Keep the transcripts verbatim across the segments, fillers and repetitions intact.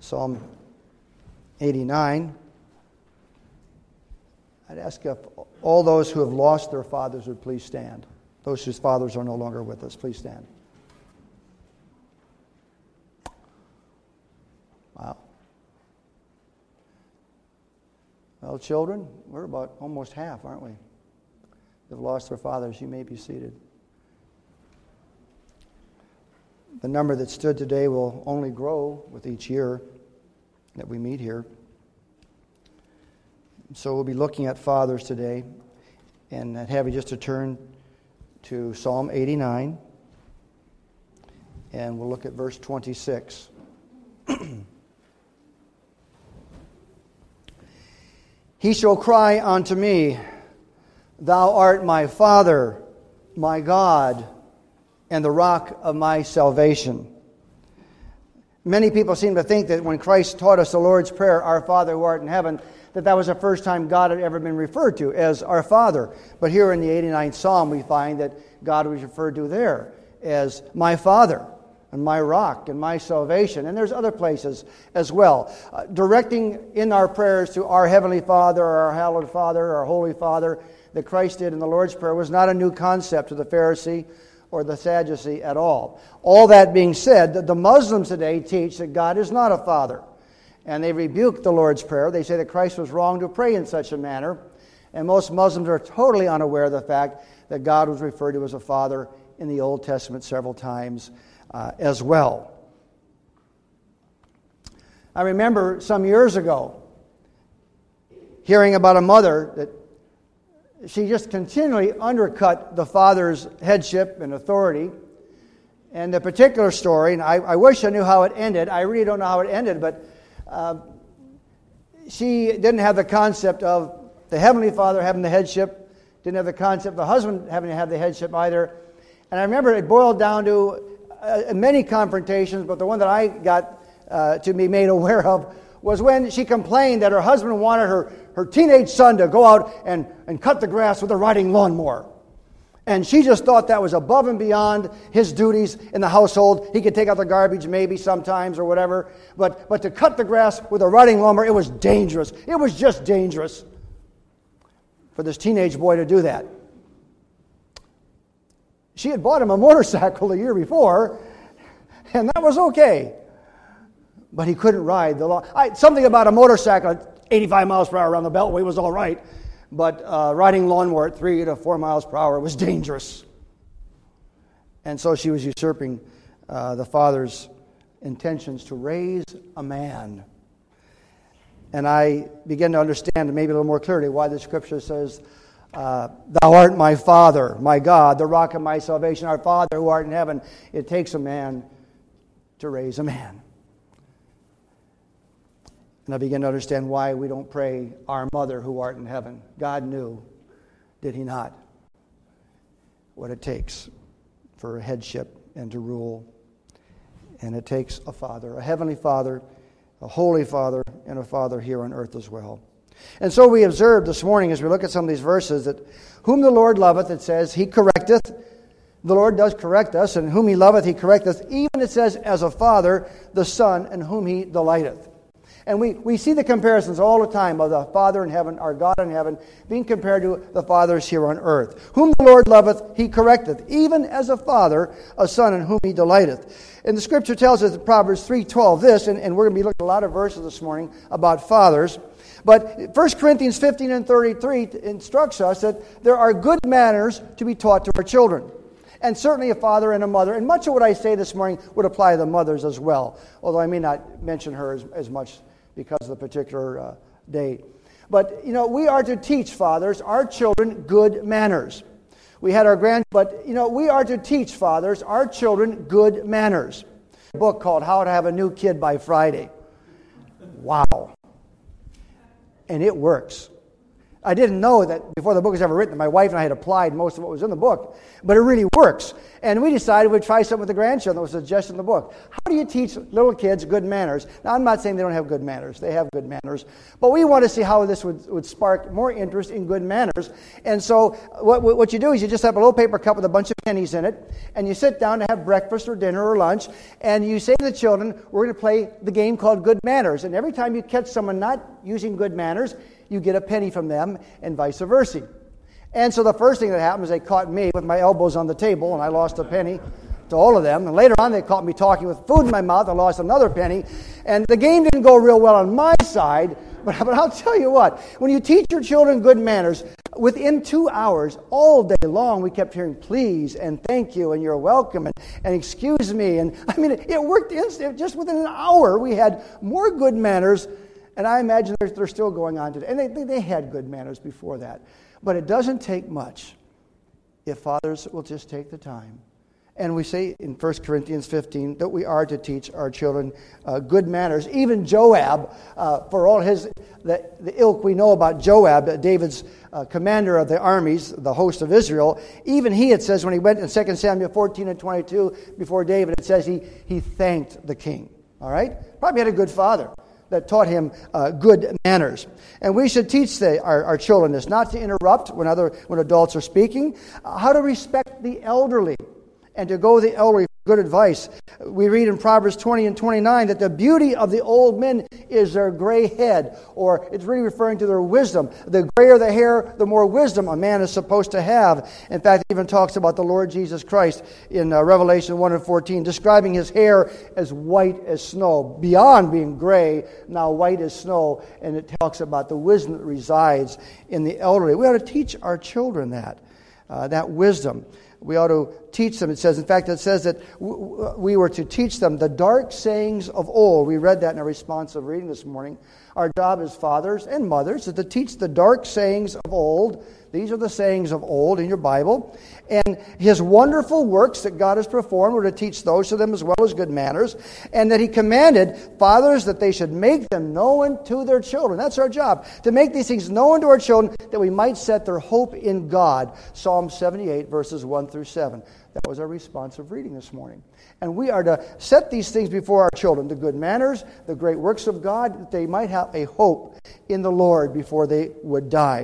Psalm eighty-nine. I'd ask if all those who have lost their fathers would please stand. Those whose fathers are no longer with us, please stand. Wow. Well, children, we're about almost half, aren't we? They've lost their fathers. You may be seated. The number that stood today will only grow with each year that we meet here. So we'll be looking at fathers today, and I'd have you just to turn to Psalm eighty-nine, and we'll look at verse twenty-six. He shall cry unto me, Thou art my Father, my God, and the rock of my salvation. Many people seem to think that when Christ taught us the Lord's Prayer, Our Father who art in heaven, that that was the first time God had ever been referred to as our Father. But here in the eighty-ninth Psalm, we find that God was referred to there as my Father and my rock and my salvation. And there's other places as well. Uh, directing in our prayers to our Heavenly Father, or our Hallowed Father, our Holy Father, that Christ did in the Lord's Prayer was not a new concept to the Pharisee or the Sadducee at all. All that being said, the Muslims today teach that God is not a Father. And they rebuke the Lord's Prayer. They say that Christ was wrong to pray in such a manner. And most Muslims are totally unaware of the fact that God was referred to as a Father in the Old Testament several times uh, as well. I remember some years ago hearing about a mother that she just continually undercut the father's headship and authority. And the particular story, and I, I wish I knew how it ended. I really don't know how it ended, but uh, she didn't have the concept of the Heavenly Father having the headship, didn't have the concept of the husband having to have the headship either. And I remember it boiled down to uh, many confrontations, but the one that I got uh, to be made aware of was when she complained that her husband wanted her, her teenage son to go out and, and cut the grass with a riding lawnmower. And she just thought that was above and beyond his duties in the household. He could take out the garbage maybe sometimes or whatever. But, but to cut the grass with a riding lawnmower, it was dangerous. It was just dangerous for this teenage boy to do that. She had bought him a motorcycle the year before, and that was okay. But he couldn't ride the lawn. I, something about a motorcycle at eighty-five miles per hour around the Beltway was all right. But uh, riding lawnmower at three to four miles per hour was dangerous. And so she was usurping uh, the father's intentions to raise a man. And I began to understand maybe a little more clearly why the Scripture says, uh, Thou art my Father, my God, the rock of my salvation, our Father who art in heaven. It takes a man to raise a man. And I began to understand why we don't pray, Our Mother who art in heaven. God knew, did He not, what it takes for a headship and to rule. And it takes a Father, a Heavenly Father, a Holy Father, and a Father here on earth as well. And so we observed this morning as we look at some of these verses that whom the Lord loveth, it says, He correcteth. The Lord does correct us, and whom He loveth, He correcteth. Even it says, as a Father, the Son, in whom He delighteth. And we, we see the comparisons all the time of the Father in heaven, our God in heaven, being compared to the fathers here on earth. Whom the Lord loveth, He correcteth, even as a father, a son in whom He delighteth. And the Scripture tells us in Proverbs three twelve this, and, and we're going to be looking at a lot of verses this morning about fathers. But First Corinthians fifteen and thirty-three instructs us that there are good manners to be taught to our children. And certainly a father and a mother. And much of what I say this morning would apply to the mothers as well, although I may not mention her as, as much because of the particular uh, date. But, you know, we are to teach, fathers, our children good manners. We had our grand, but, you know, we are to teach, fathers, our children good manners. A book called How to Have a New Kid by Friday. Wow. And it works. I didn't know that before the book was ever written. My wife and I had applied most of what was in the book, but it really works. And we decided we'd try something with the grandchildren that was suggested in the book. How do you teach little kids good manners? Now, I'm not saying they don't have good manners. They have good manners. But we want to see how this would, would spark more interest in good manners. And so what, what you do is you just have a little paper cup with a bunch of pennies in it, and you sit down to have breakfast or dinner or lunch, and you say to the children, we're going to play the game called Good Manners. And every time you catch someone not using good manners, you get a penny from them, and vice versa. And so the first thing that happened is they caught me with my elbows on the table, and I lost a penny to all of them. And later on, they caught me talking with food in my mouth. I lost another penny. And the game didn't go real well on my side, but, but I'll tell you what, when you teach your children good manners, within two hours, all day long, we kept hearing please and thank you and you're welcome and, and excuse me. And I mean, it, it worked instant. Just within an hour, we had more good manners. And I imagine they're, they're still going on today. And they, they, they had good manners before that. But it doesn't take much if fathers will just take the time. And we say in First Corinthians fifteen that we are to teach our children uh, good manners. Even Joab, uh, for all his the, the ilk we know about Joab, David's uh, commander of the armies, the host of Israel, even he, it says when he went in Second Samuel fourteen and twenty-two before David, it says he, he thanked the king. All right? Probably had a good father that taught him uh, good manners. And we should teach the, our, our children this, not to interrupt when other when adults are speaking, uh, how to respect the elderly, and to go to the elderly for good advice. We read in Proverbs twenty and twenty-nine that the beauty of the old men is their gray head, or it's really referring to their wisdom. The grayer the hair, the more wisdom a man is supposed to have. In fact, it even talks about the Lord Jesus Christ in uh, Revelation one and fourteen, describing his hair as white as snow, beyond being gray, now white as snow, and it talks about the wisdom that resides in the elderly. We ought to teach our children that, uh, that wisdom. We ought to teach them. It says, in fact, it says that we were to teach them the dark sayings of old. We read that in a responsive reading this morning. Our job as fathers and mothers is to teach the dark sayings of old. These are the sayings of old in your Bible. And his wonderful works that God has performed, we're to teach those to them as well as good manners. And that he commanded fathers that they should make them known to their children. That's our job, to make these things known to our children that we might set their hope in God. Psalm seventy-eight, verses one through seven. That was our responsive reading this morning. And we are to set these things before our children, the good manners, the great works of God, that they might have a hope in the Lord before they would die.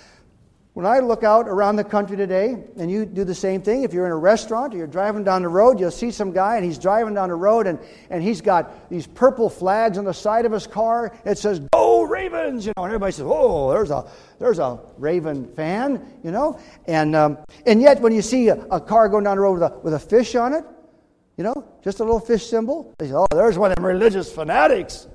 When I look out around the country today, and you do the same thing, if you're in a restaurant or you're driving down the road, you'll see some guy and he's driving down the road and, and he's got these purple flags on the side of his car. It says, "Go Ravens!" You know, and everybody says, "Oh, there's a there's a Raven fan," you know. And um, and yet when you see a, a car going down the road with a with a fish on it, you know, just a little fish symbol, they say, "Oh, there's one of them religious fanatics."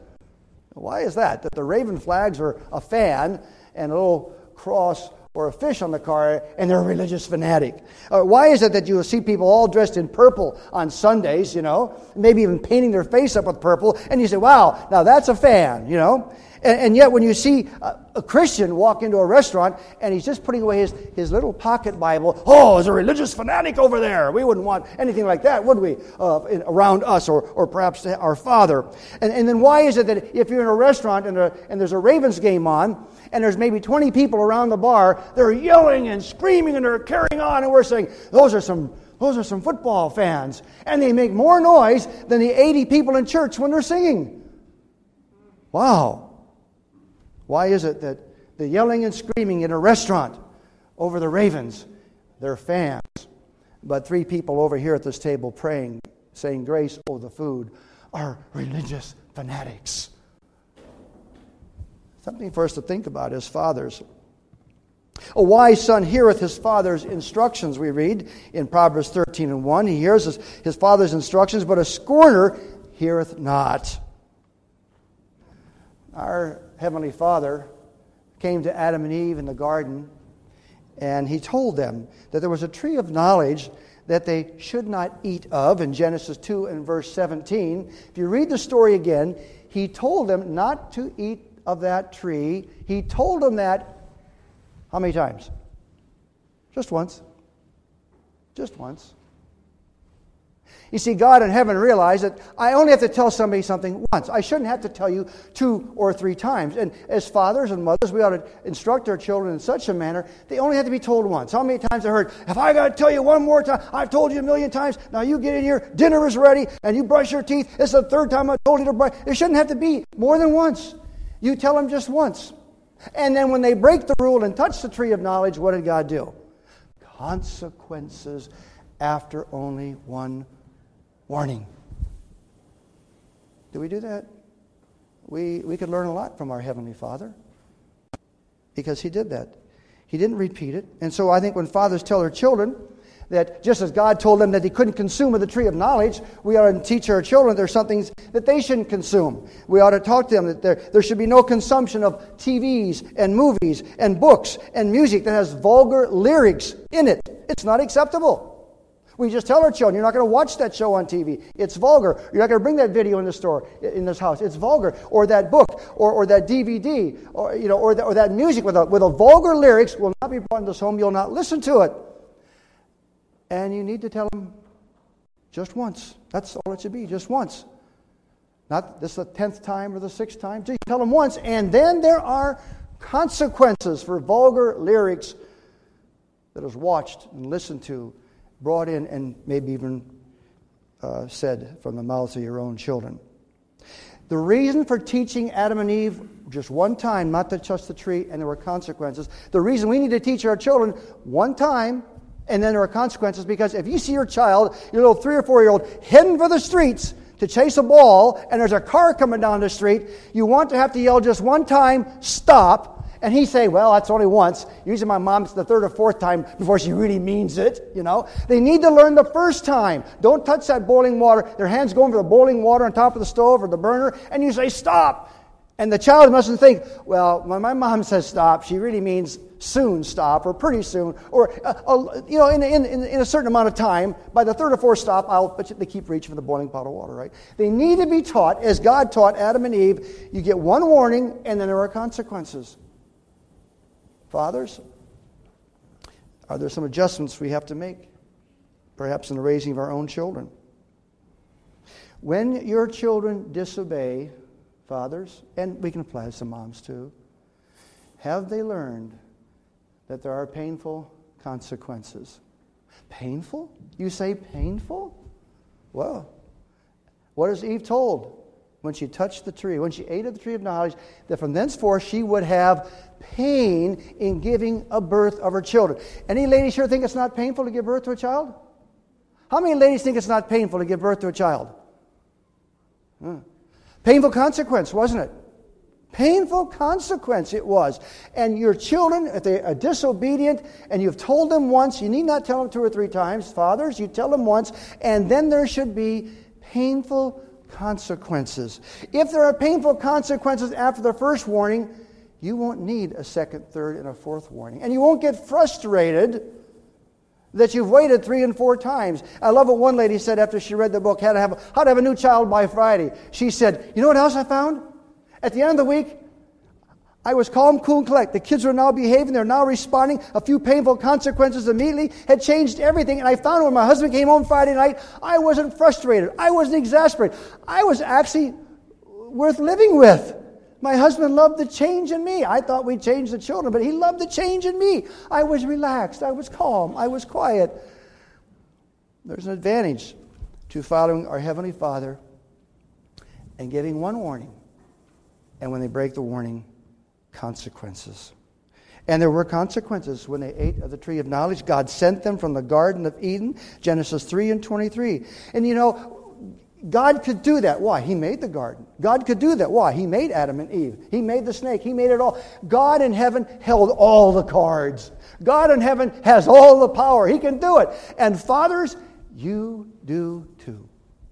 Why is that? That the Raven flags are a fan and a little cross or a fish on the car, and they're a religious fanatic. Uh, why is it that you will see people all dressed in purple on Sundays, you know, maybe even painting their face up with purple, and you say, "Wow, now that's a fan," you know? And, and yet when you see a, a Christian walk into a restaurant, and he's just putting away his, his little pocket Bible, "Oh, there's a religious fanatic over there." We wouldn't want anything like that, would we, uh, in, around us, or, or perhaps our father. And, and then why is it that if you're in a restaurant and, a, and there's a Ravens game on, and there's maybe twenty people around the bar, they're yelling and screaming and they're carrying on, and we're saying, those are some those are some football fans. And they make more noise than the eighty people in church when they're singing. Wow. Why is it that the yelling and screaming in a restaurant over the Ravens, they're fans, but three people over here at this table praying, saying grace over the food, are religious fanatics? Something for us to think about as fathers. A wise son heareth his father's instructions, we read in Proverbs thirteen and one. He hears his, his father's instructions, but a scorner heareth not. Our Heavenly Father came to Adam and Eve in the garden, and he told them that there was a tree of knowledge that they should not eat of in Genesis two and verse seventeen. If you read the story again, he told them not to eat of that tree. He told them that how many times? Just once. Just once. You see, God in heaven realized that I only have to tell somebody something once. I shouldn't have to tell you two or three times. And as fathers and mothers, we ought to instruct our children in such a manner, they only have to be told once. How many times I heard, if I got to tell you one more time, I've told you a million times, now you get in here, dinner is ready, and you brush your teeth. It's the third time I told you to brush. It shouldn't have to be more than once. You tell them just once. And then when they break the rule and touch the tree of knowledge, what did God do? Consequences after only one warning. Do we do that? We we could learn a lot from our Heavenly Father because He did that. He didn't repeat it. And so I think when fathers tell their children that just as God told them that they couldn't consume of the tree of knowledge, we ought to teach our children there's some things that they shouldn't consume. We ought to talk to them that there, there should be no consumption of T Vs and movies and books and music that has vulgar lyrics in it. It's not acceptable. We just tell our children, you're not going to watch that show on T V. It's vulgar. You're not going to bring that video in the store, in this house. It's vulgar. Or that book, or, or that D V D, or you know, or, the, or that music with a, with a vulgar lyrics will not be brought in this home. You'll not listen to it. And you need to tell them just once. That's all it should be, just once. Not this the tenth time or the sixth time. Just tell them once, and then there are consequences for vulgar lyrics that is watched and listened to, brought in, and maybe even uh, said from the mouths of your own children. The reason for teaching Adam and Eve just one time not to touch the tree, and there were consequences. The reason we need to teach our children one time, and then there are consequences, because if you see your child, your little three or four-year-old, heading for the streets to chase a ball, and there's a car coming down the street, you want to have to yell just one time, stop, and he say, well, that's only once. Usually my mom, it's the third or fourth time before she really means it, you know. They need to learn the first time. Don't touch that boiling water. Their hands go over the boiling water on top of the stove or the burner, and you say, stop. And the child mustn't think, well, when my mom says stop, she really means soon stop, or pretty soon, or uh, uh, you know, in, in, in a certain amount of time. By the third or fourth stop, I'll, but they keep reaching for the boiling pot of water, right? They need to be taught, as God taught Adam and Eve, you get one warning, and then there are consequences. Fathers, are there some adjustments we have to make, perhaps in the raising of our own children? When your children disobey, fathers, and we can apply this to moms too, have they learned that there are painful consequences? Painful? You say painful? Well, what is Eve told when she touched the tree, when she ate of the tree of knowledge, that from thenceforth she would have pain in giving a birth of her children? Any ladies here think it's not painful to give birth to a child? How many ladies think it's not painful to give birth to a child? Huh. Painful consequence, wasn't it? Painful consequence it was. And your children, if they are disobedient, and you've told them once, you need not tell them two or three times. Fathers, you tell them once, and then there should be painful consequences. If there are painful consequences after the first warning, you won't need a second, third, and a fourth warning. And you won't get frustrated that you've waited three and four times. I love what one lady said after she read the book, How to Have a, How to Have a New Child by Friday. She said, you know what else I found? At the end of the week, I was calm, cool, and collect. The kids are now behaving. They're now responding. A few painful consequences immediately had changed everything. And I found when my husband came home Friday night, I wasn't frustrated. I wasn't exasperated. I was actually worth living with. My husband loved the change in me. I thought we'd change the children, but he loved the change in me. I was relaxed. I was calm. I was quiet. There's an advantage to following our Heavenly Father and giving one warning. And when they break the warning, consequences. And there were consequences when they ate of the tree of knowledge. God sent them from the Garden of Eden, Genesis three and twenty-three. And you know, God could do that. Why? He made the garden. God could do that. Why? He made Adam and Eve. He made the snake. He made it all. God in heaven held all the cards. God in heaven has all the power. He can do it. And fathers, you do too.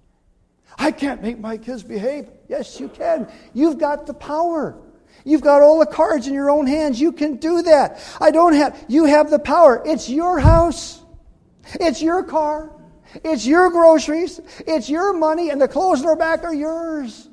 I can't make my kids behave. Yes, you can. You've got the power. You've got all the cards in your own hands. You can do that. I don't have. You have the power. It's your house. It's your car. It's your groceries. It's your money, and the clothes in our back are yours.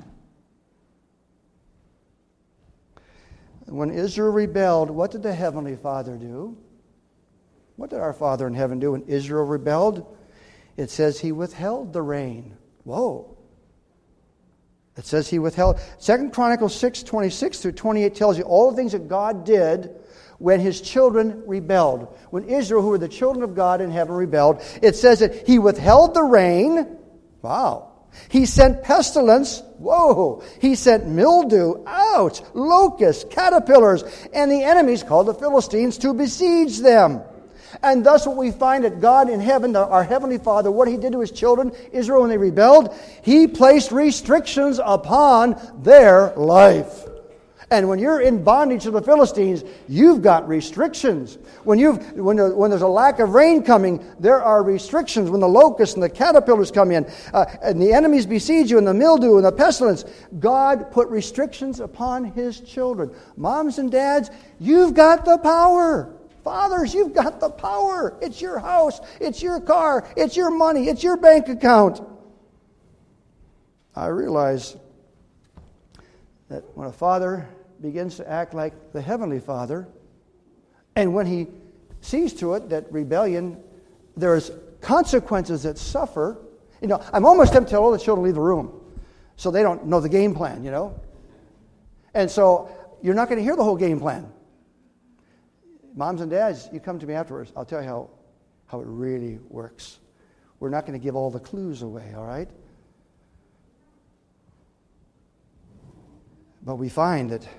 When Israel rebelled, what did the Heavenly Father do? What did our Father in heaven do when Israel rebelled? It says he withheld the rain. Whoa. It says he withheld. Second Chronicles six, twenty-six through twenty-eight tells you all the things that God did when his children rebelled. When Israel, who were the children of God in heaven, rebelled, it says that he withheld the rain. Wow. He sent pestilence. Whoa. He sent mildew. Ouch. Locusts, caterpillars, and the enemies called the Philistines to besiege them. And thus what we find that God in heaven, our Heavenly Father, what he did to his children, Israel, when they rebelled, he placed restrictions upon their life. And when you're in bondage to the Philistines, you've got restrictions. When you've when, there, when there's a lack of rain coming, there are restrictions. When the locusts and the caterpillars come in, uh, and the enemies besiege you, and the mildew and the pestilence, God put restrictions upon his children. Moms and dads, you've got the power. Fathers, you've got the power. It's your house. It's your car. It's your money. It's your bank account. I realize that when a father begins to act like the Heavenly Father, and when he sees to it that rebellion, there's consequences that suffer. You know, I'm almost tempted to tell all the children to leave the room so they don't know the game plan, you know. And so you're not going to hear the whole game plan. Moms and dads, you come to me afterwards. I'll tell you how, how it really works. We're not going to give all the clues away, all right? But we find that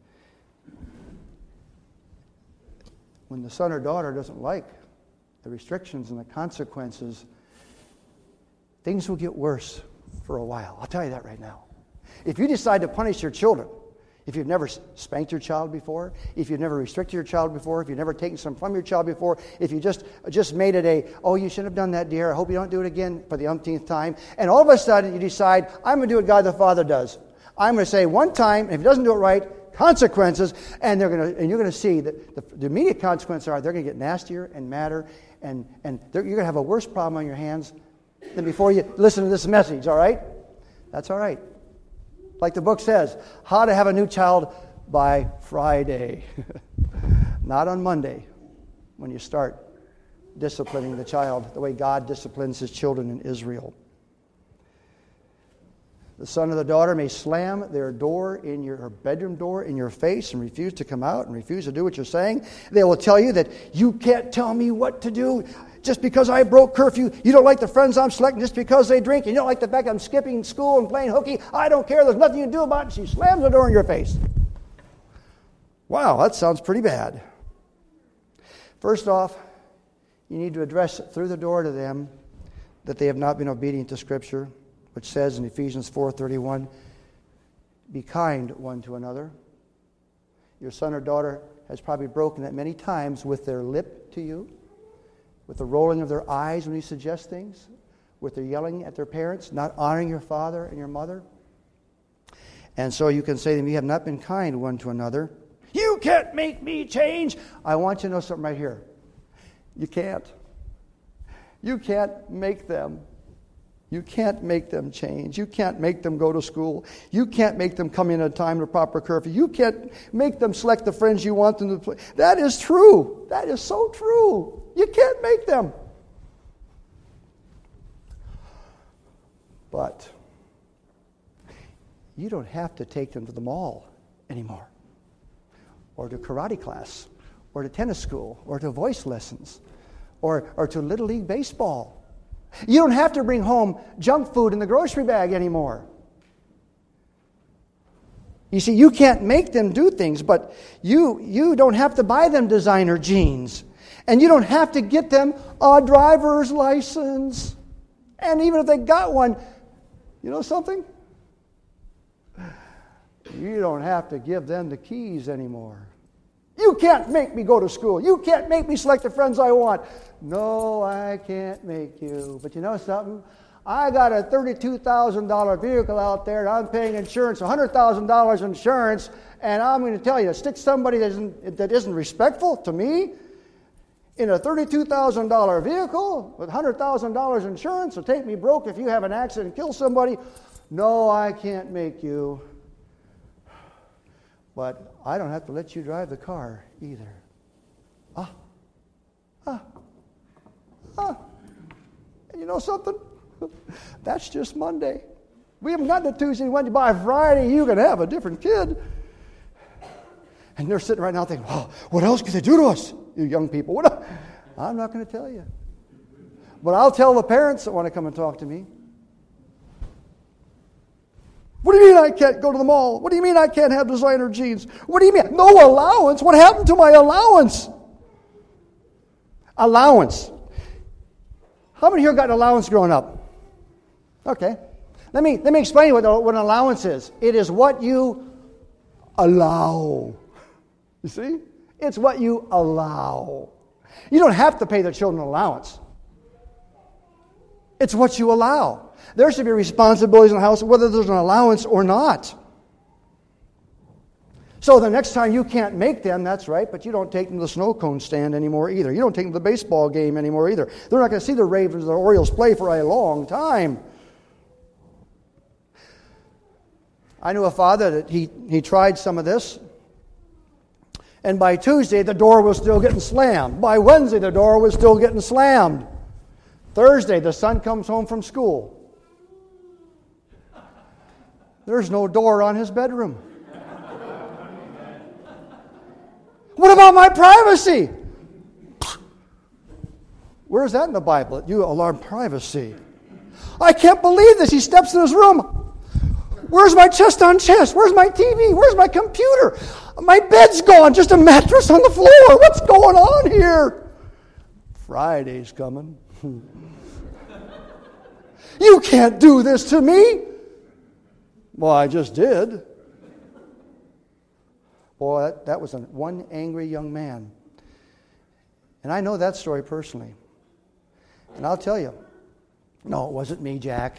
when the son or daughter doesn't like the restrictions and the consequences, things will get worse for a while. I'll tell you that right now. If you decide to punish your children, if you've never spanked your child before, if you've never restricted your child before, if you've never taken some from your child before, if you just just made it a, oh, you shouldn't have done that, dear, I hope you don't do it again for the umpteenth time, and all of a sudden you decide, I'm going to do what God the Father does. I'm going to say one time, and if he doesn't do it right, consequences, and they're going to, and you're going to see that the, the immediate consequences are they're going to get nastier and madder, and and you're going to have a worse problem on your hands than before you listen to this message. All right, that's all right. Like the book says, how to have a new child by Friday, not on Monday, when you start disciplining the child the way God disciplines his children in Israel. The son or the daughter may slam their door in your bedroom door in your face and refuse to come out and refuse to do what you're saying. They will tell you that you can't tell me what to do. Just because I broke curfew, you don't like the friends I'm selecting just because they drink, and you don't like the fact I'm skipping school and playing hooky. I don't care. There's nothing you can do about it. She slams the door in your face. Wow, that sounds pretty bad. First off, you need to address through the door to them that they have not been obedient to Scripture, which says in Ephesians four thirty-one, be kind one to another. Your son or daughter has probably broken that many times with their lip to you, with the rolling of their eyes when you suggest things, with their yelling at their parents, not honoring your father and your mother. And so you can say to them, you have not been kind one to another. You can't make me change. I want you to know something right here. You can't. You can't make them. You can't make them change. You can't make them go to school. You can't make them come in at a time to proper curfew. You can't make them select the friends you want them to play. That is true. That is so true. You can't make them. But you don't have to take them to the mall anymore, or to karate class, or to tennis school, or to voice lessons, or, or to Little League baseball. You don't have to bring home junk food in the grocery bag anymore. You see, you can't make them do things, but you, you don't have to buy them designer jeans. And you don't have to get them a driver's license. And even if they got one, you know something? You don't have to give them the keys anymore. You can't make me go to school. You can't make me select the friends I want. No, I can't make you. But you know something? I got a thirty-two thousand dollars vehicle out there, and I'm paying insurance, one hundred thousand dollars insurance, and I'm going to tell you, to stick somebody that isn't, that isn't respectful to me in a thirty-two thousand dollars vehicle with one hundred thousand dollars insurance will take me broke if you have an accident and kill somebody. No, I can't make you. But I don't have to let you drive the car either. Ah, ah, ah. And you know something? That's just Monday. We haven't gotten to Tuesday and Wednesday. By Friday, you can have a different kid. And they're sitting right now thinking, well, what else could they do to us, you young people? What else? I'm not going to tell you. But I'll tell the parents that want to come and talk to me. What do you mean I can't go to the mall? What do you mean I can't have designer jeans? What do you mean? No allowance? What happened to my allowance? Allowance. How many here got an allowance growing up? Okay. Let me, let me explain what, what an allowance is. It is what you allow. You see? It's what you allow. You don't have to pay the children an allowance. It's what you allow. There should be responsibilities in the house whether there's an allowance or not. So the next time you can't make them, that's right, but you don't take them to the snow cone stand anymore either. You don't take them to the baseball game anymore either. They're not going to see the Ravens or the Orioles play for a long time. I knew a father that he, he tried some of this. And by Tuesday, the door was still getting slammed. By Wednesday, the door was still getting slammed. Thursday, the son comes home from school. There's no door on his bedroom. What about my privacy? Where's that in the Bible? You alarm privacy. I can't believe this. He steps in his room. Where's my chest on chest? Where's my T V? Where's my computer? My bed's gone. Just a mattress on the floor. What's going on here? Friday's coming. You can't do this to me. Well, I just did. Boy, that, that was a, one angry young man. And I know that story personally. And I'll tell you, no, it wasn't me, Jack.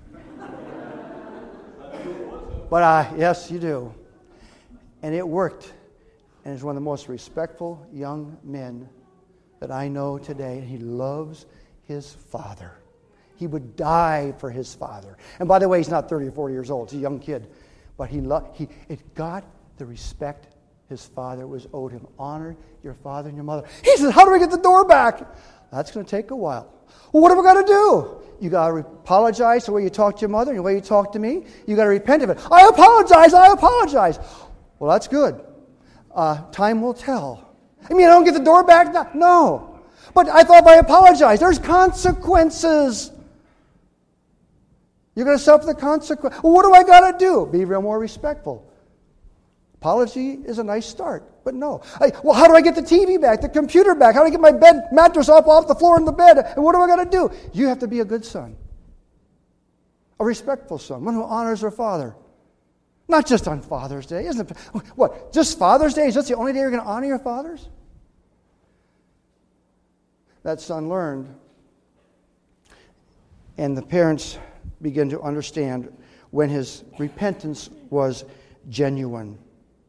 But uh, yes, you do. And it worked. And he's one of the most respectful young men that I know today. And he loves his father. He would die for his father. And by the way, he's not thirty or forty years old. He's a young kid. But he loved, he, it got the respect his father was owed him. Honor your father and your mother. He said, how do we get the door back? That's going to take a while. Well, what have we got to do? You got to apologize the way you talk to your mother and the way you talk to me. You got to repent of it. I apologize. I apologize. Well, that's good. Uh, time will tell. I mean, I don't get the door back? No. But I thought if I apologize, there's consequences. You're going to suffer the consequence. Well, what do I got to do? Be real more respectful. Apology is a nice start, but no. I, well, how do I get the T V back, the computer back? How do I get my bed mattress up off the floor in the bed? And what do I got to do? You have to be a good son, a respectful son, one who honors their father. Not just on Father's Day, isn't it? What, just Father's Day? Is that the only day you're going to honor your fathers? That son learned, and the parents began to understand when his repentance was genuine.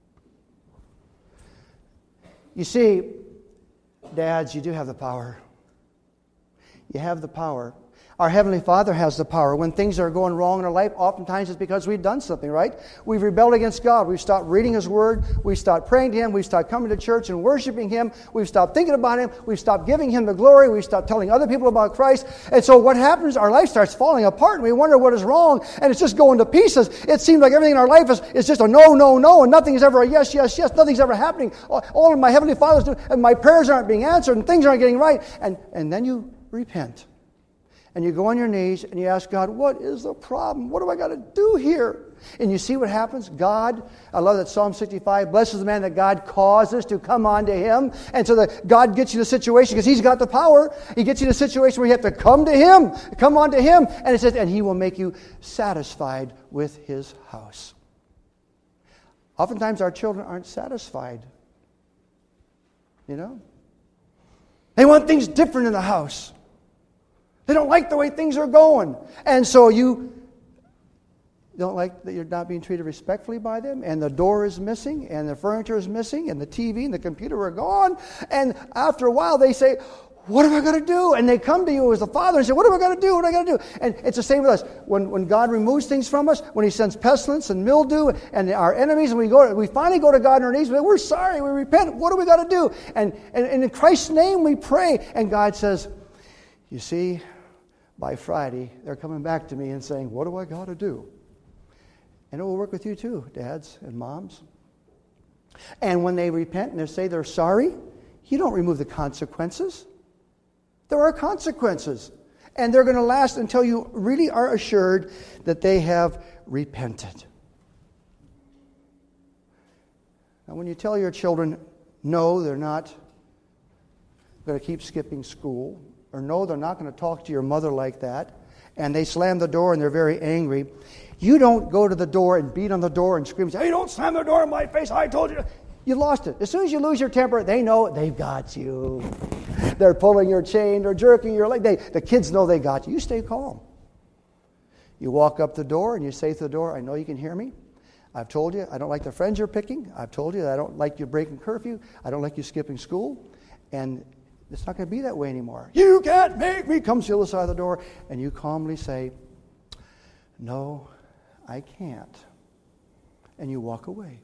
You see, dads, you do have the power. You have the power. Our Heavenly Father has the power. When things are going wrong in our life, oftentimes it's because we've done something, right? We've rebelled against God. We've stopped reading His Word. We've stopped praying to Him. We've stopped coming to church and worshiping Him. We've stopped thinking about Him. We've stopped giving Him the glory. We've stopped telling other people about Christ. And so what happens? Our life starts falling apart and we wonder what is wrong and it's just going to pieces. It seems like everything in our life is, is just a no, no, no, and nothing is ever a yes, yes, yes. Nothing's ever happening. All of my Heavenly Father's doing, and my prayers aren't being answered and things aren't getting right. And, and then you repent. And you go on your knees and you ask God, what is the problem? What do I got to do here? And you see what happens? God, I love that Psalm sixty-five, blesses the man that God causes to come onto him. And so that God gets you in a situation, because He's got the power, He gets you in a situation where you have to come to Him, come onto Him. And it says, and He will make you satisfied with His house. Oftentimes our children aren't satisfied. You know? They want things different in the house. They don't like the way things are going. And so you don't like that you're not being treated respectfully by them, and the door is missing, and the furniture is missing, and the T V and the computer are gone. And after a while they say, what have I got to do? And they come to you as the father and say, what have I got to do? What have I got to do? And it's the same with us. When when God removes things from us, when He sends pestilence and mildew and our enemies, and we go, we finally go to God on our knees, we're sorry, we repent. What do we got to do? And, and, and in Christ's name we pray. And God says, you see, by Friday, they're coming back to me and saying, what do I got to do? And it will work with you too, dads and moms. And when they repent and they say they're sorry, you don't remove the consequences. There are consequences. And they're going to last until you really are assured that they have repented. Now, when you tell your children, no, they're not going to keep skipping school, or no, they're not going to talk to your mother like that, and they slam the door and they're very angry, you don't go to the door and beat on the door and scream, hey, don't slam the door in my face, I told you. You lost it. As soon as you lose your temper, they know they've got you. They're pulling your chain, they're jerking your leg. They, the kids know they got you. You stay calm. You walk up the door and you say to the door, I know you can hear me. I've told you I don't like the friends you're picking. I've told you that I don't like you breaking curfew. I don't like you skipping school. And it's not going to be that way anymore. You can't make me. Comes to the other side of the door, and you calmly say, no, I can't. And you walk away.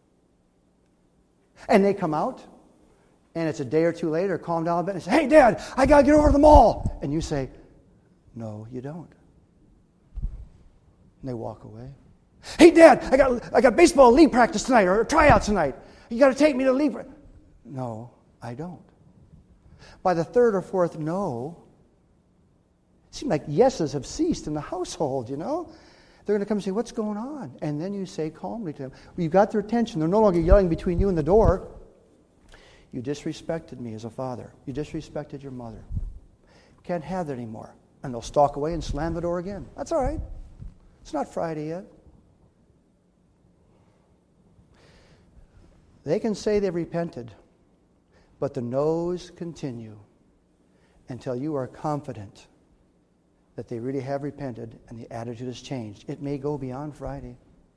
And they come out, and it's a day or two later, calm down a bit, and say, hey, Dad, I got to get over to the mall. And you say, no, you don't. And they walk away. Hey, Dad, I got I got baseball league practice tonight, or tryouts tonight. You got to take me to league. No, I don't. By the third or fourth no, it seems like yeses have ceased in the household, you know. They're going to come and say, what's going on? And then you say calmly to them, well, you've got their attention. They're no longer yelling between you and the door. You disrespected me as a father. You disrespected your mother. You can't have that anymore. And they'll stalk away and slam the door again. That's all right. It's not Friday yet. They can say they've repented, but the no's continue until you are confident that they really have repented and the attitude has changed. It may go beyond Friday.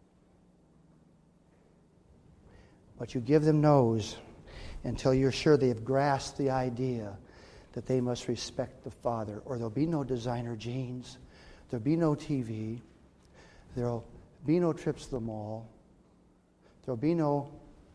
But you give them no's until you're sure they have grasped the idea that they must respect the father, or there'll be no designer jeans, there'll be no T V, there'll be no trips to the mall, there'll be no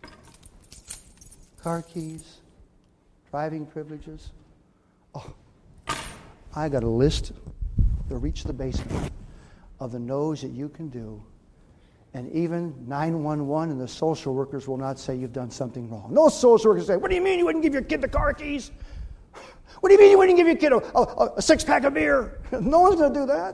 car keys, driving privileges. Oh, I got a list to reach the basement of the no's that you can do. And even nine one one and the social workers will not say you've done something wrong. No social workers say, what do you mean you wouldn't give your kid the car keys? What do you mean you wouldn't give your kid a, a, a six-pack of beer? No one's going to do that.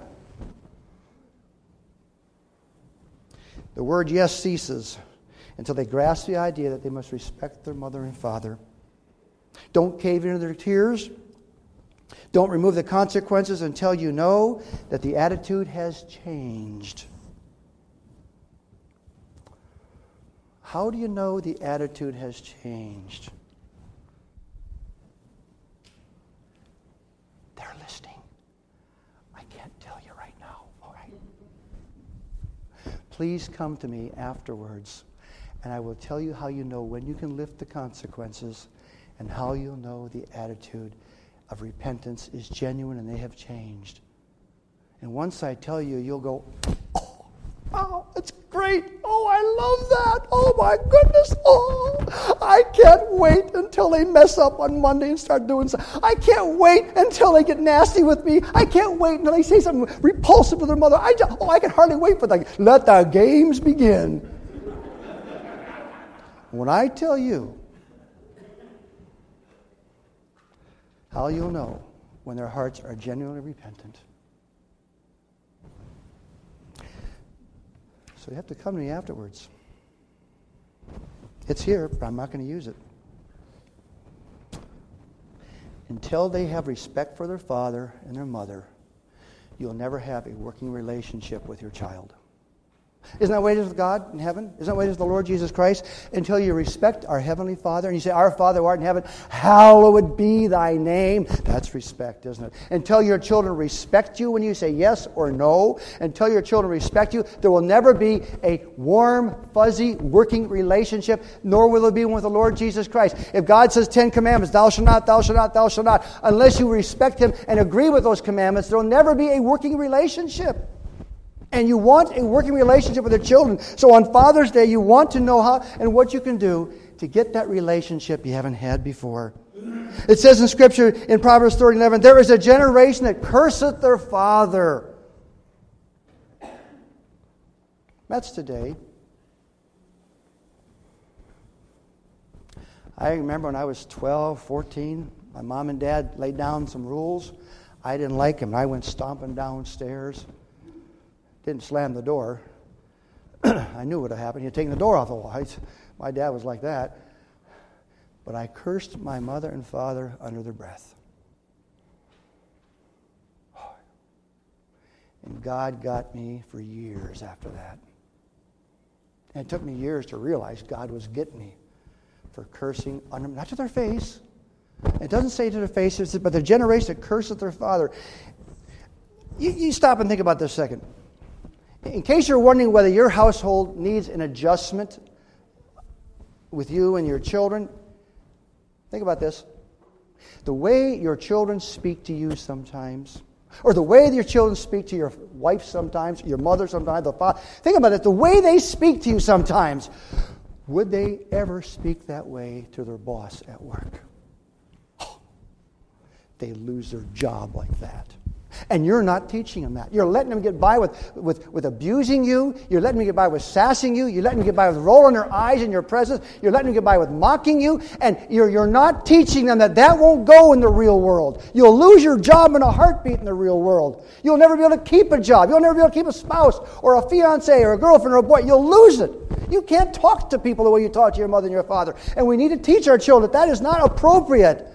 The word yes ceases until they grasp the idea that they must respect their mother and father. Don't cave into their tears. Don't remove the consequences until you know that the attitude has changed. How do you know the attitude has changed? They're listening. I can't tell you right now, all right? Please come to me afterwards, and I will tell you how you know when you can lift the consequences and how you'll know the attitude of repentance is genuine and they have changed. And once I tell you, you'll go, oh, wow, that's great. Oh, I love that. Oh, my goodness. Oh, I can't wait until they mess up on Monday and start doing something. I can't wait until they get nasty with me. I can't wait until they say something repulsive to their mother. I just, oh, I can hardly wait for that. Let the games begin. When I tell you how you'll know when their hearts are genuinely repentant. So you have to come to me afterwards. It's here, but I'm not going to use it. Until they have respect for their father and their mother, you'll never have a working relationship with your child. Isn't that the way it is with God in heaven? Isn't that the way it is with the Lord Jesus Christ? Until you respect our Heavenly Father, and you say, Our Father who art in heaven, hallowed be thy name. That's respect, isn't it? Until your children respect you when you say yes or no, until your children respect you, there will never be a warm, fuzzy, working relationship, nor will there be one with the Lord Jesus Christ. If God says Ten Commandments, thou shalt not, thou shalt not, thou shalt not, unless you respect Him and agree with those commandments, there will never be a working relationship. And you want a working relationship with your children. So on Father's Day, you want to know how and what you can do to get that relationship you haven't had before. It says in Scripture, in Proverbs thirty eleven, there is a generation that curseth their father. That's today. I remember when I was twelve, fourteen, my mom and dad laid down some rules. I didn't like them. I went stomping downstairs. Didn't slam the door. I knew what would happen. You'd taken the door off the wall. My dad was like that. But I cursed my mother and father under their breath. And God got me for years after that. And it took me years to realize God was getting me for cursing under, not to their face. It doesn't say to their face, but the generation that curseth their father. You, you stop and think about this a second. In case you're wondering whether your household needs an adjustment with you and your children, think about this. The way your children speak to you sometimes, or the way your children speak to your wife sometimes, your mother sometimes, the father. Think about it. The way they speak to you sometimes. Would they ever speak that way to their boss at work? Oh, they lose their job like that. And you're not teaching them that. You're letting them get by with, with, with abusing you. You're letting them get by with sassing you. You're letting them get by with rolling their eyes in your presence. You're letting them get by with mocking you. And you're, you're not teaching them that that won't go in the real world. You'll lose your job in a heartbeat in the real world. You'll never be able to keep a job. You'll never be able to keep a spouse or a fiancé or a girlfriend or a boy. You'll lose it. You can't talk to people the way you talk to your mother and your father. And we need to teach our children that that is not appropriate.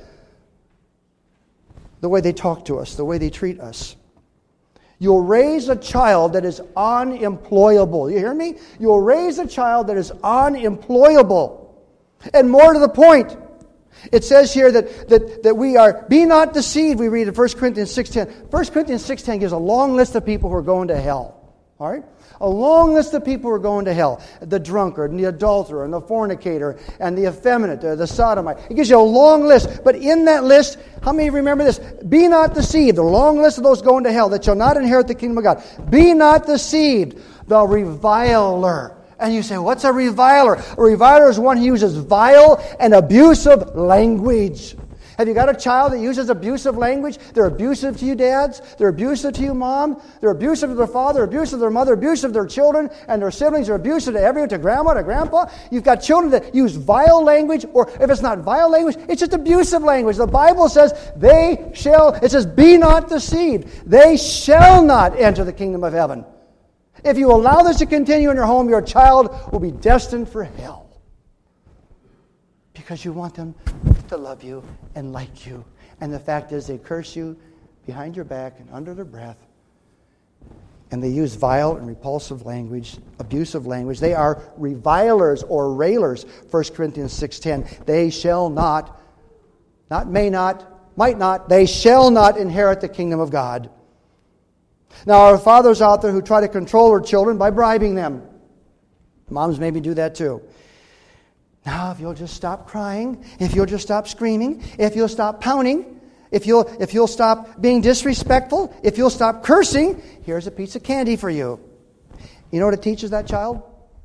The way they talk to us, the way they treat us. You'll raise a child that is unemployable. You hear me? You'll raise a child that is unemployable. And more to the point, it says here that, that, that we are, be not deceived, we read in First Corinthians six ten. First Corinthians six ten gives a long list of people who are going to hell. All right? A long list of people who are going to hell. The drunkard, and the adulterer, and the fornicator, and the effeminate, uh, the sodomite. It gives you a long list. But in that list, how many remember this? Be not deceived. The long list of those going to hell that shall not inherit the kingdom of God. Be not deceived. The reviler. And you say, what's a reviler? A reviler is one who uses vile and abusive language. Have you got a child that uses abusive language? They're abusive to you dads. They're abusive to you mom. They're abusive to their father, abusive to their mother, abusive to their children, and their siblings are abusive to everyone, to grandma, to grandpa. You've got children that use vile language, or if it's not vile language, it's just abusive language. The Bible says, they shall, it says, be not deceived. They shall not enter the kingdom of heaven. If you allow this to continue in your home, your child will be destined for hell. Because you want them to love you and like you. And the fact is they curse you behind your back and under their breath. And they use vile and repulsive language, abusive language. They are revilers or railers. First Corinthians six ten. They shall not, not may not, might not, they shall not inherit the kingdom of God. Now, our fathers out there who try to control their children by bribing them. Moms maybe do that too. Now, if you'll just stop crying, if you'll just stop screaming, if you'll stop pounding, if you'll if you'll stop being disrespectful, if you'll stop cursing, here's a piece of candy for you. You know what it teaches that child?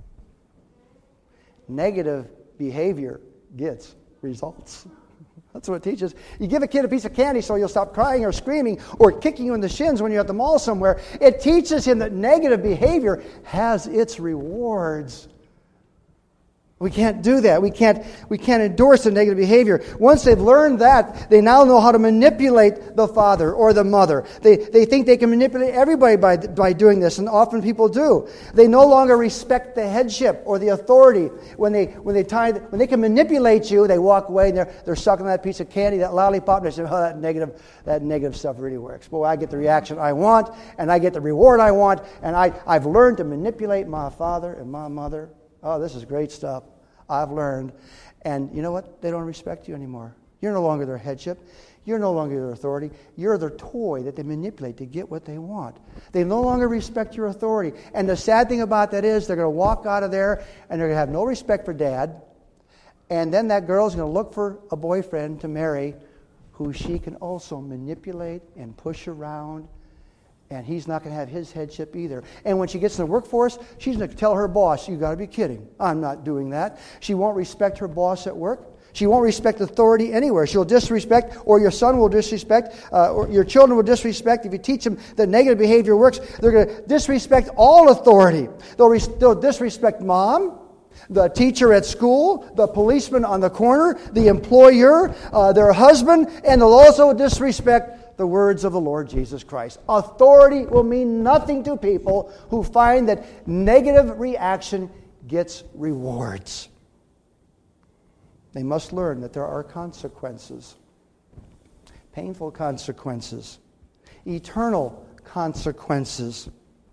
Negative behavior gets results. That's what it teaches. You give a kid a piece of candy so he'll stop crying or screaming or kicking you in the shins when you're at the mall somewhere. It teaches him that negative behavior has its rewards. We can't do that. We can't, we can't endorse the negative behavior. Once they've learned that, they now know how to manipulate the father or the mother. They, they think they can manipulate everybody by, by doing this, and often people do. They no longer respect the headship or the authority. When they when they tie, when they can manipulate you, they walk away and they're they're sucking that piece of candy, that lollipop, and they say, "Oh, that negative that negative stuff really works. Boy, I get the reaction I want, and I get the reward I want, and I I've learned to manipulate my father and my mother." Oh, this is great stuff. I've learned. And you know what? They don't respect you anymore. You're no longer their headship. You're no longer their authority. You're their toy that they manipulate to get what they want. They no longer respect your authority. And the sad thing about that is they're going to walk out of there and they're going to have no respect for dad. And then that girl's going to look for a boyfriend to marry who she can also manipulate and push around. And he's not going to have his headship either. And when she gets in the workforce, she's going to tell her boss, "You got to be kidding. I'm not doing that." She won't respect her boss at work. She won't respect authority anywhere. She'll disrespect, or your son will disrespect, uh, or your children will disrespect. If you teach them that negative behavior works, they're going to disrespect all authority. They'll, res- they'll disrespect mom, the teacher at school, the policeman on the corner, the employer, uh, their husband, and they'll also disrespect the words of the Lord Jesus Christ. Authority will mean nothing to people who find that negative reaction gets rewards. They must learn that there are consequences, painful consequences, eternal consequences.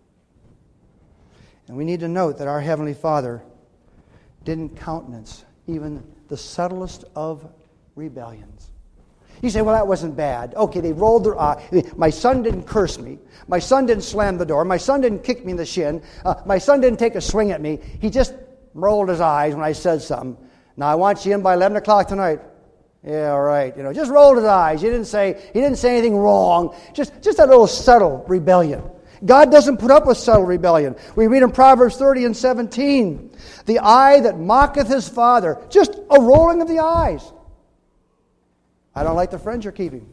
And we need to note that our Heavenly Father didn't countenance even the subtlest of rebellions. You say, well, that wasn't bad. Okay, they rolled their eye. My son didn't curse me. My son didn't slam the door. My son didn't kick me in the shin. Uh, my son didn't take a swing at me. He just rolled his eyes when I said something. Now, I want you in by eleven o'clock tonight. Yeah, all right. You know, just rolled his eyes. He didn't say, he didn't say anything wrong. Just, just a little subtle rebellion. God doesn't put up with subtle rebellion. We read in Proverbs thirty and seventeen, the eye that mocketh his father, just a rolling of the eyes. I don't like the friends you're keeping.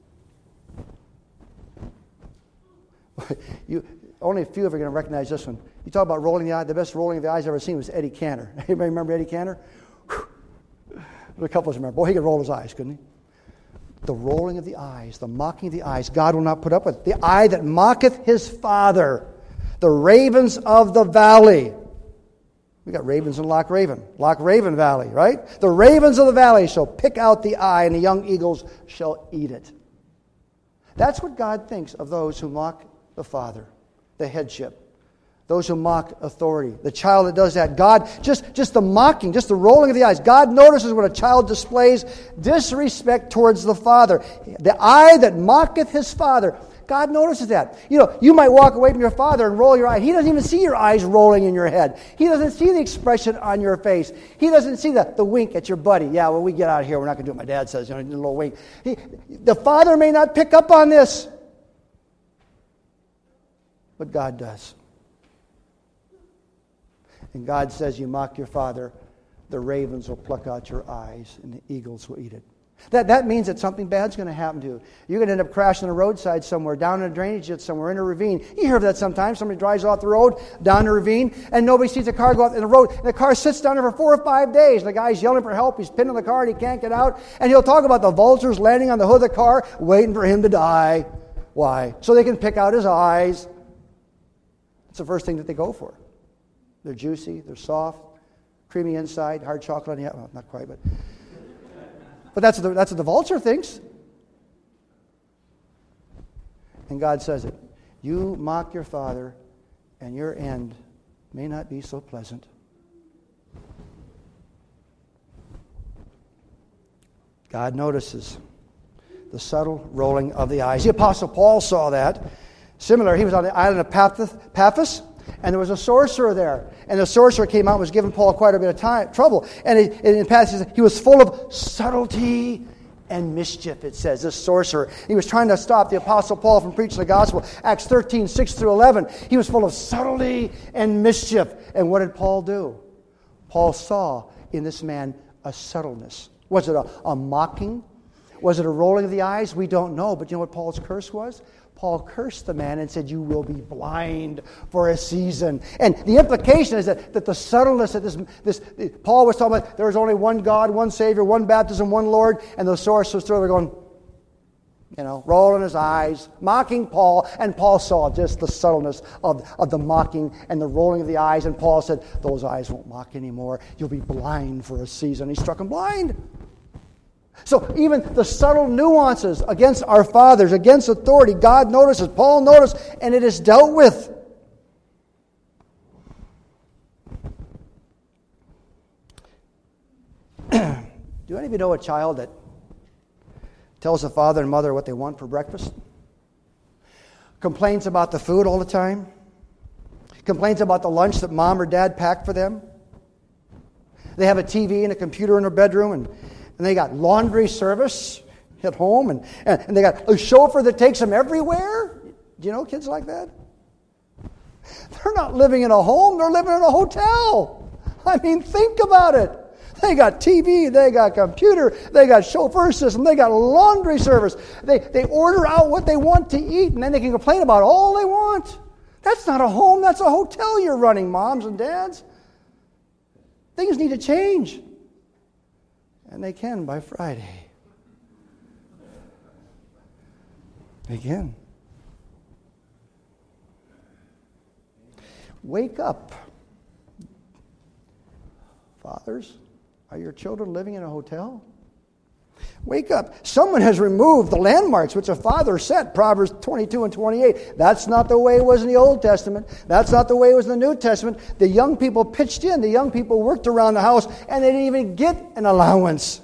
You, only a few of you are going to recognize this one. You talk about rolling the eye. The best rolling of the eyes I've ever seen was Eddie Cantor. Anybody remember Eddie Cantor? A couple of us remember. Boy, he could roll his eyes, couldn't he? The rolling of the eyes, the mocking of the eyes, God will not put up with. The eye that mocketh his father, the ravens of the valley. We got ravens in Loch Raven, Loch Raven Valley, right? The ravens of the valley shall pick out the eye, and the young eagles shall eat it. That's what God thinks of those who mock the Father, the headship. Those who mock authority. The child that does that. God, just, just the mocking, just the rolling of the eyes. God notices when a child displays disrespect towards the father. The eye that mocketh his father. God notices that. You know, you might walk away from your father and roll your eye. He doesn't even see your eyes rolling in your head. He doesn't see the expression on your face. He doesn't see the, the wink at your buddy. Yeah, when we get out of here, we're not going to do what my dad says. You know, a little wink. He, the father may not pick up on this. But God does. And God says, you mock your father, the ravens will pluck out your eyes, and the eagles will eat it. That, that means that something bad's going to happen to you. You're going to end up crashing on the roadside somewhere, down in a drainage ditch somewhere, in a ravine. You hear of that sometimes. Somebody drives off the road, down a ravine, and nobody sees the car go off in the road. And the car sits down there for four or five days. And the guy's yelling for help. He's pinned on the car, and he can't get out. And he'll talk about the vultures landing on the hood of the car, waiting for him to die. Why? So they can pick out his eyes. It's the first thing that they go for. They're juicy, they're soft, creamy inside, hard chocolate on the outside. Well, not quite, but but that's what the, that's what the vulture thinks. And God says it. You mock your father, and your end may not be so pleasant. God notices the subtle rolling of the eyes. The Apostle Paul saw that. Similar, he was on the island of Paphos. And there was a sorcerer there. And the sorcerer came out and was giving Paul quite a bit of time, trouble. And it, in the passage, he was full of subtlety and mischief, it says, this sorcerer. He was trying to stop the Apostle Paul from preaching the gospel. Acts thirteen, six through eleven. He was full of subtlety and mischief. And what did Paul do? Paul saw in this man a subtleness. Was it a, a mocking? Was it a rolling of the eyes? We don't know. But you know what Paul's curse was? Paul cursed the man and said, you will be blind for a season. And the implication is that, that the subtleness that this, this Paul was talking about, there is only one God, one Savior, one baptism, one Lord, and the sorcerers through there going, you know, rolling his eyes, mocking Paul, and Paul saw just the subtleness of, of the mocking and the rolling of the eyes, and Paul said, those eyes won't mock anymore. You'll be blind for a season. He struck him blind. So even the subtle nuances against our fathers, against authority, God notices, Paul noticed, and it is dealt with. Do any of you know a child that tells the father and mother what they want for breakfast? Complains about the food all the time? Complains about the lunch that mom or dad packed for them? They have a T V and a computer in their bedroom, and And they got laundry service at home, and, and, and they got a chauffeur that takes them everywhere. Do you know kids like that? They're not living in a home, they're living in a hotel. I mean, think about it. They got T V, they got computer, they got chauffeur system, they got laundry service. They, they order out what they want to eat, and then they can complain about all they want. That's not a home, that's a hotel you're running, moms and dads. Things need to change. And they can by Friday. They can. Wake up. Fathers, are your children living in a hotel? Wake up. Someone has removed the landmarks which a father set, Proverbs twenty-two and twenty-eight. That's not the way it was in the Old Testament. That's not the way it was in the New Testament. The young people pitched in. The young people worked around the house, and they didn't even get an allowance.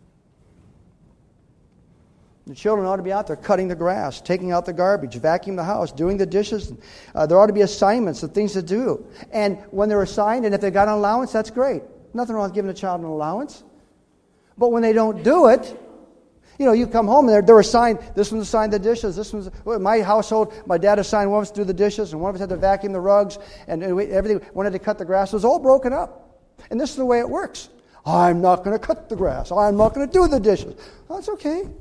The children ought to be out there cutting the grass, taking out the garbage, vacuuming the house, doing the dishes. Uh, there ought to be assignments of things to do. And when they're assigned, and if they got an allowance, that's great. Nothing wrong with giving a child an allowance. But when they don't do it, you know, you come home and they're, they're assigned, this one's assigned the dishes, this one's, well, my household, my dad assigned one of us to do the dishes, and one of us had to vacuum the rugs, and, and we, everything, one had to cut the grass. It was all broken up. And this is the way it works. I'm not going to cut the grass. I'm not going to do the dishes. Well, that's okay.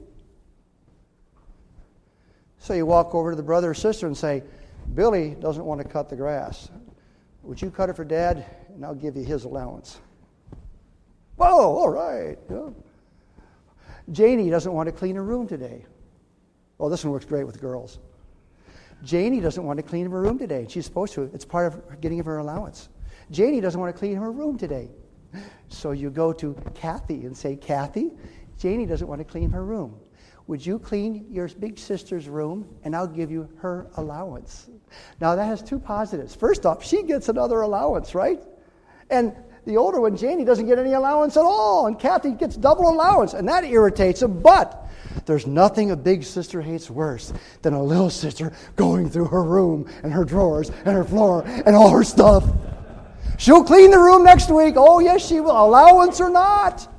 So you walk over to the brother or sister and say, Billy doesn't want to cut the grass. Would you cut it for Dad? And I'll give you his allowance. Whoa, all right. Yeah. Janie doesn't want to clean her room today. Well, this one works great with girls. Janie doesn't want to clean her room today. She's supposed to. It's part of getting her allowance. Janie doesn't want to clean her room today. So you go to Kathy and say, Kathy, Janie doesn't want to clean her room. Would you clean your big sister's room, and I'll give you her allowance? Now, that has two positives. First off, she gets another allowance, right? And the older one, Janie, doesn't get any allowance at all, and Kathy gets double allowance, and that irritates him. But there's nothing a big sister hates worse than a little sister going through her room and her drawers and her floor and all her stuff. She'll clean the room next week. Oh, yes, she will, allowance or not.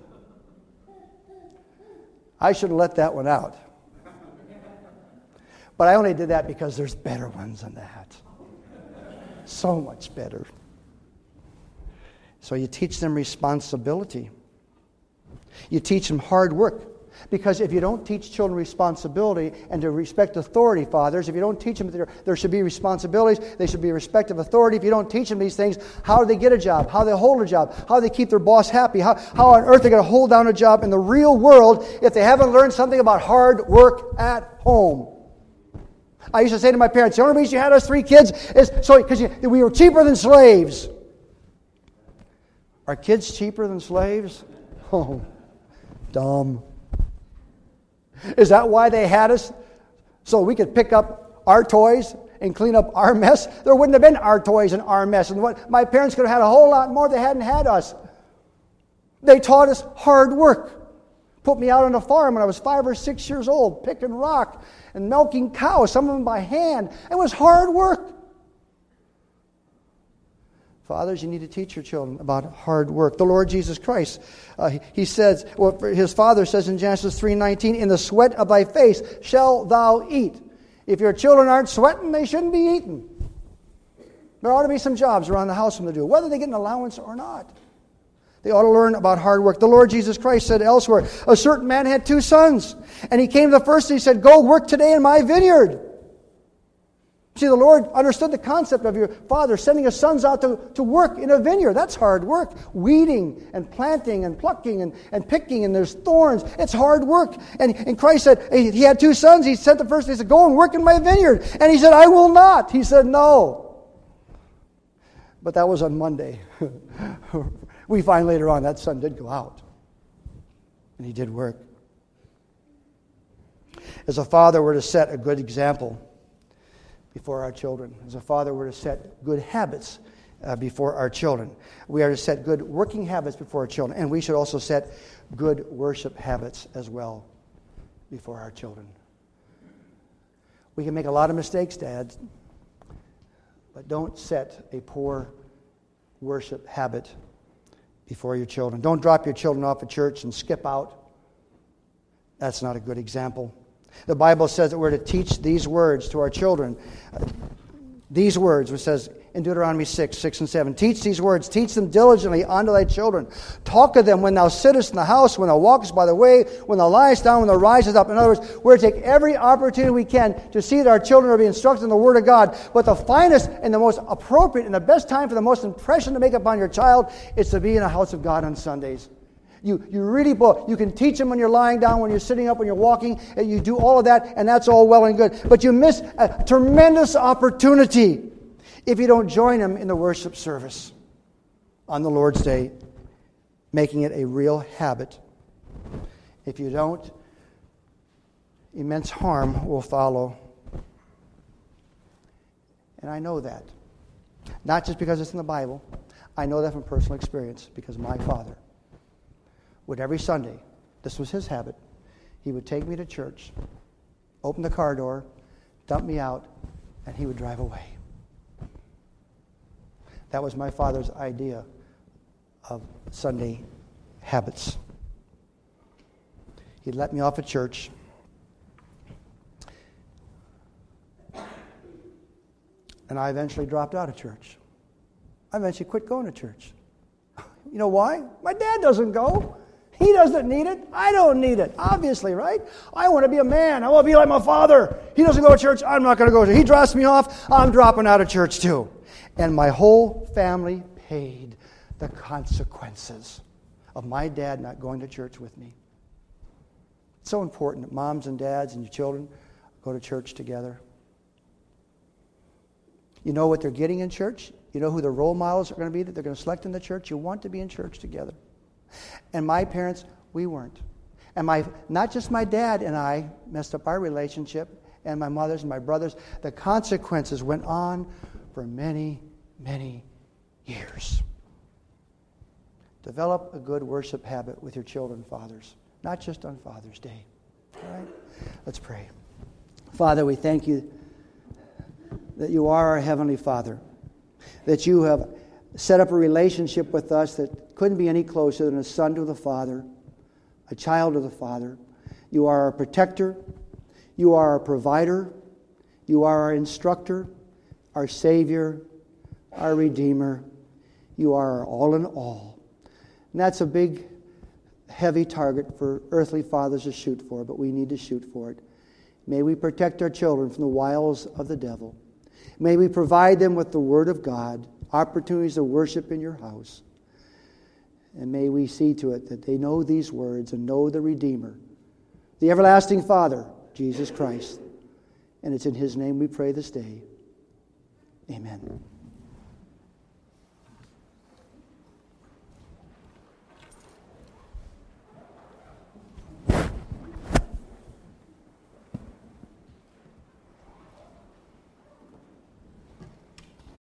I should have let that one out. But I only did that because there's better ones than that. So much better. So you teach them responsibility. You teach them hard work. Because if you don't teach children responsibility and to respect authority, fathers, if you don't teach them that there, there should be responsibilities, they should be respect of authority. If you don't teach them these things, how do they get a job? How do they hold a job? How do they keep their boss happy? How, how on earth are they going to hold down a job in the real world if they haven't learned something about hard work at home? I used to say to my parents, the only reason you had us three kids is so because we were cheaper than slaves. Are kids cheaper than slaves? Oh, dumb. Is that why they had us? So we could pick up our toys and clean up our mess? There wouldn't have been our toys and our mess. And what my parents could have had a whole lot more if they hadn't had us. They taught us hard work. Put me out on a farm when I was five or six years old, picking rock and milking cows, some of them by hand. It was hard work. Fathers, you need to teach your children about hard work. The Lord Jesus Christ, uh, he, he says, well, his Father says in Genesis three nineteen, in the sweat of thy face shall thou eat. If your children aren't sweating, they shouldn't be eating. There ought to be some jobs around the house for them to do, whether they get an allowance or not. They ought to learn about hard work. The Lord Jesus Christ said elsewhere, a certain man had two sons, and he came to the first and he said, go work today in my vineyard. See, the Lord understood the concept of your father sending his sons out to, to work in a vineyard. That's hard work. Weeding and planting and plucking and, and picking, and there's thorns. It's hard work. And, and Christ said, he had two sons. He sent the first, he said, go and work in my vineyard. And he said, I will not. He said, no. But that was on Monday. We find later on that son did go out. And he did work. As a father, we're to set a good example before our children. As a father, we're to set good habits uh, before our children. We are to set good working habits before our children. And we should also set good worship habits as well before our children. We can make a lot of mistakes, dads, but don't set a poor worship habit before your children. Don't drop your children off at church and skip out. That's not a good example. The Bible says that we're to teach these words to our children. Uh, these words, which says in Deuteronomy six, six and seven. Teach these words, teach them diligently unto thy children. Talk of them when thou sittest in the house, when thou walkest by the way, when thou liest down, when thou risest up. In other words, we're to take every opportunity we can to see that our children are being instructed in the Word of God. But the finest and the most appropriate and the best time for the most impression to make upon your child is to be in the house of God on Sundays. You, you really, you can teach them when you're lying down, when you're sitting up, when you're walking, and you do all of that, and that's all well and good. But you miss a tremendous opportunity if you don't join them in the worship service on the Lord's Day, making it a real habit. If you don't, immense harm will follow. And I know that. Not just because it's in the Bible. I know that from personal experience, because my father would every Sunday, this was his habit, he would take me to church, open the car door, dump me out, and he would drive away. That was my father's idea of Sunday habits. He'd let me off at church. And I eventually dropped out of church. I eventually quit going to church. You know why? My dad doesn't go. He doesn't need it. I don't need it. Obviously, right? I want to be a man. I want to be like my father. He doesn't go to church. I'm not going to go to church. He drops me off. I'm dropping out of church too. And my whole family paid the consequences of my dad not going to church with me. It's so important that moms and dads and your children go to church together. You know what they're getting in church? You know who the role models are going to be that they're going to select in the church? You want to be in church together. And my parents, we weren't. And my not just my dad and I messed up our relationship, and my mother's and my brothers. The consequences went on for many, many years. Develop a good worship habit with your children, fathers, not just on Father's Day. All right? Let's pray. Father, we thank you that you are our Heavenly Father, that you have set up a relationship with us that couldn't be any closer than a son to the Father, a child to the Father. You are our protector. You are our provider. You are our instructor, our Savior, our Redeemer. You are our all in all. And that's a big, heavy target for earthly fathers to shoot for, but we need to shoot for it. May we protect our children from the wiles of the devil. May we provide them with the Word of God, opportunities to worship in your house. And may we see to it that they know these words and know the Redeemer, the everlasting Father, Jesus Christ. And it's in His name we pray this day. Amen.